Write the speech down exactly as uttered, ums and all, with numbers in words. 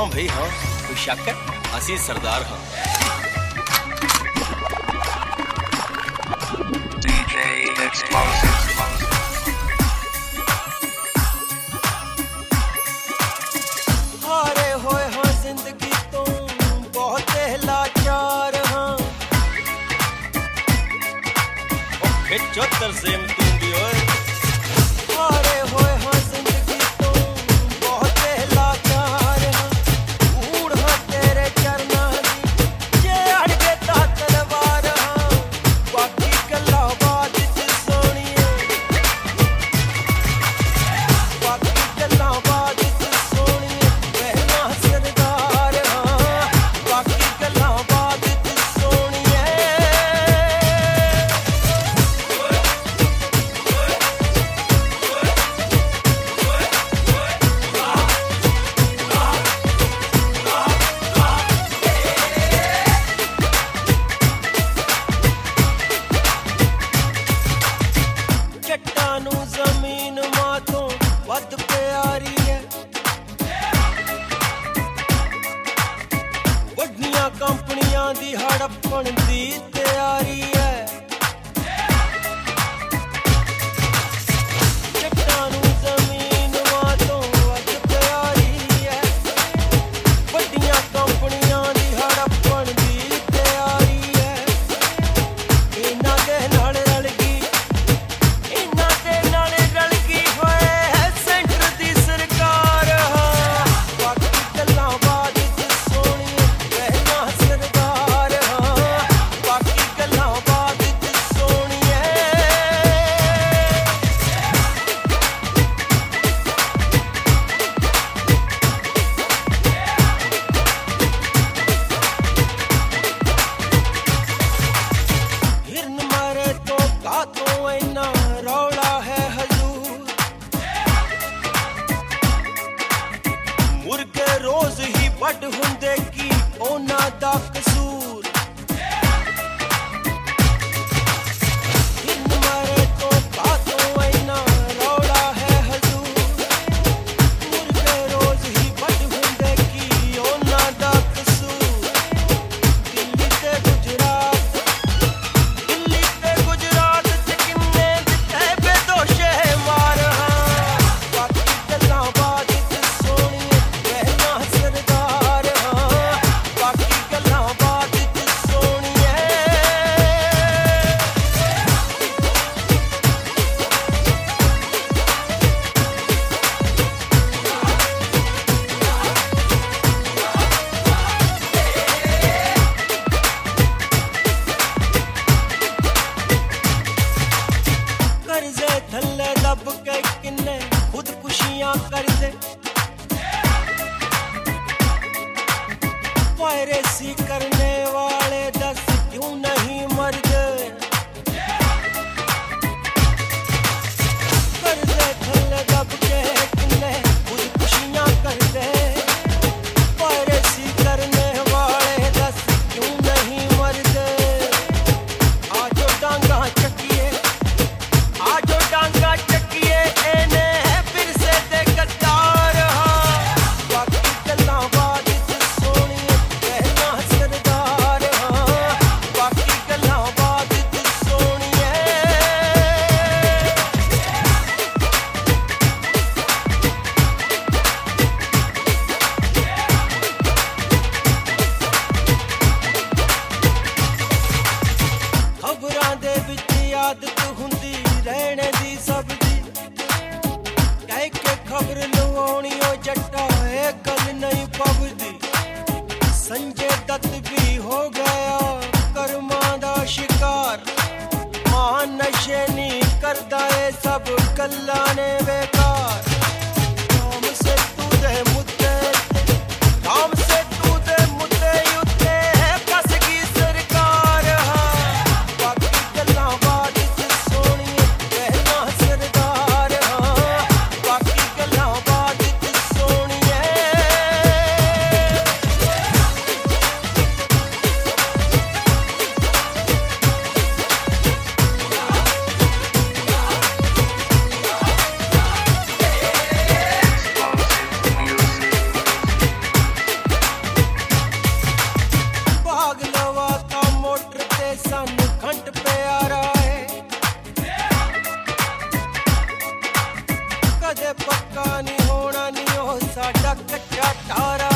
हाँ भाई हाँ, कोई शक है? असी सरदार हाँ। हारे होए हाँ जिंदगी तो बहुत लाचार हाँ। खिचो तरसेम तुम भी ओए। हारे होए हाँ जिंदगी तो बहुत लाचार हाँ। ऊड़ हाँ तेरे चरना दी जे अड़ गए ता तलवार हाँ। बाकी गल्ला बात च सोनिए, बाकी गल्ला बात च सोनिए पहला सरदार हाँ। बाकी गल्ला बात च सोनिए। जट्टां नूं ज़मीन मां तों वध प्यारी है। वड्डियां कंपनियां दी हड़पण दी तैयारी है। जट्टां नूं ज़मीन मां तों वध प्यारी है। वड्डियां कंपनियां दी हड़पण दी तैयारी है। इन्हां दे नाल रल गई, इन्हां दे नाल रल गई होए सेंटर दी सरकार हाँ। बाकी गल्लां बात च सोनिए पहला सरदार हाँ। बाकी गल्लां बात च सोनिए। हिरन मारे तो कातों इन्ना रौला है हजूर। मुर्गे रोज ही बड हुंदे की ओना दा कसूर। हिरन मारे तो कातों इन्ना रौला है हजूर। मुर्गे रोज ही बड हुंदे की ओना दा कसूर। दिल्ली ते गुजरात, दिल्ली ते गुजरात च किन्ने दित्ते बेदोशे मार हाँ। बाकी गल्लां बात च सोनिए पहला सरदार हाँ। बाकी गल्लां बात च सोनिए। कर्जे थल्ले दब के किन्ने खुदकुशियां करदे। पायरेसी करने वाले दस क्यों नहीं मरदे। कर्जे थल्ले दब के किन्ने खुदकुशियां करदे। पायरेसी करने वाले दस क्यों नहीं मरदे। आजो डांगा चकिए, आजो डांगा चकिए एने फिर से दे गद्दार हाँ। बाकी गल्लां बात च सोनिए पहला सरदार अठारह